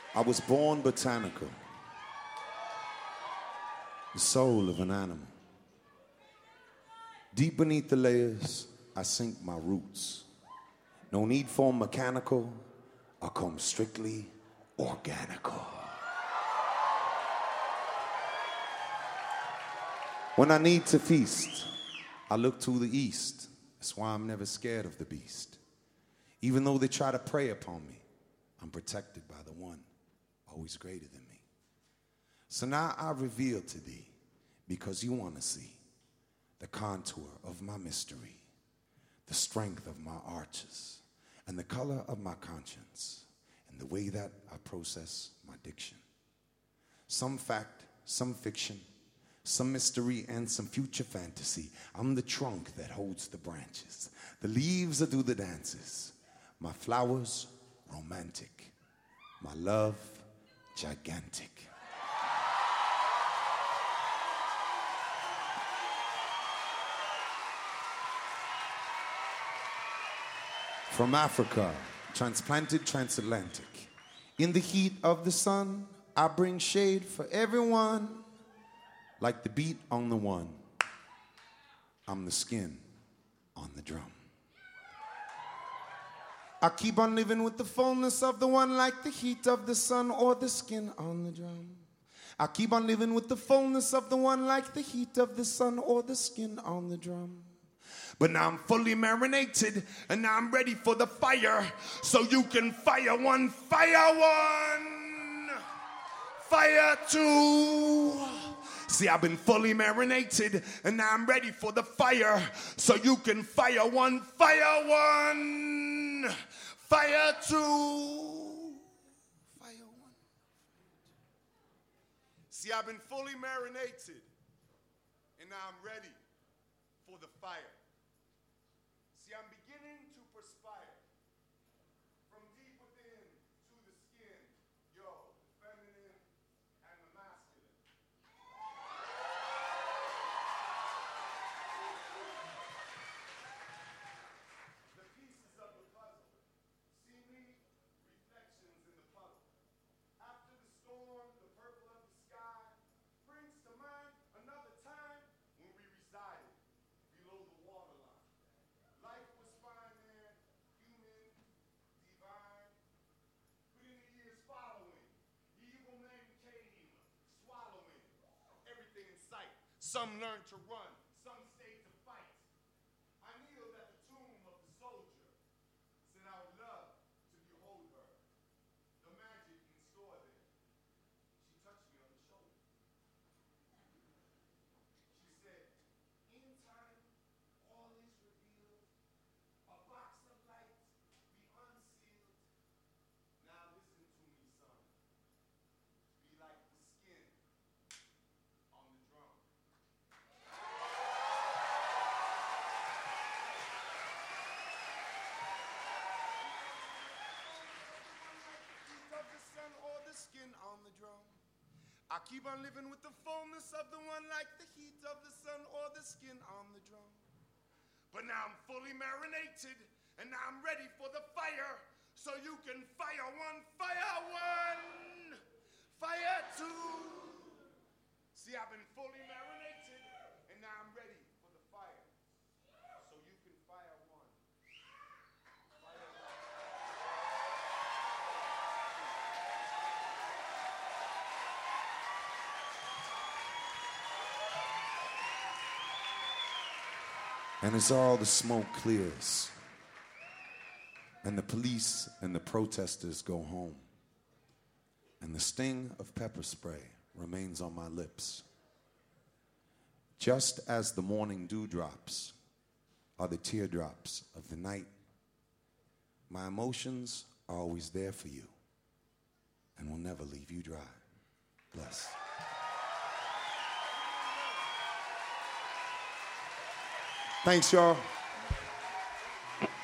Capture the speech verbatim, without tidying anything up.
I was born botanical, the soul of an animal. Deep beneath the layers, I sink my roots. No need for mechanical, I come strictly organical. When I need to feast, I look to the east. That's why I'm never scared of the beast. Even though they try to prey upon me, I'm protected by the one always greater than me. So now I reveal to thee, because you want to see the contour of my mystery, the strength of my arches, and the color of my conscience, and the way that I process my diction. Some fact, some fiction, some mystery, and some future fantasy. I'm the trunk that holds the branches. The leaves that do the dances. My flowers, romantic. My love, gigantic. From Africa, transplanted transatlantic. In the heat of the sun, I bring shade for everyone. Like the beat on the one, I'm the skin on the drum. I keep on living with the fullness of the one, like the heat of the sun or the skin on the drum. I keep on living with the fullness of the one, like the heat of the sun or the skin on the drum. But now I'm fully marinated, and now I'm ready for the fire, so you can fire one, fire one, fire two. See, I've been fully marinated, and now I'm ready for the fire, so you can fire one, fire one, fire two, fire one. See, I've been fully marinated, and now I'm ready for the fire. See, I'm beginning to perspire from deep within to the skin, yo, the feminine and the masculine. The pieces of the puzzle see me, reflections in the puddle. After the storm, the purple of the sky brings to mind another time when we resided below the waterline. Life was fine there, human, divine. But in the years following, the evil men came, swallowing everything in sight. Some learned to run, some stayed to fight. I kneeled at the tomb of the soldier, said I would love to behold her. The magic in store there. She touched me on the shoulder. She said, in time, all is revealed. A box of light, be unsealed. Now listen to me, son. Be like the skin on the drum. Heat of the sun or the skin on the drum. I keep on living with the fullness of the one, like the heat of the sun or the skin on the drum. But now I'm fully marinated, and now I'm ready for the fire, so you can fire one, fire one, fire two. See, I've been fully marinated, and now I'm ready for the fire, so you can fire one, fire one. And as all the smoke clears, and the police and the protesters go home, and the sting of pepper spray remains on my lips, just as the morning dewdrops are the teardrops of the night, my emotions are always there for you and will never leave you dry. Bless. Thanks, y'all.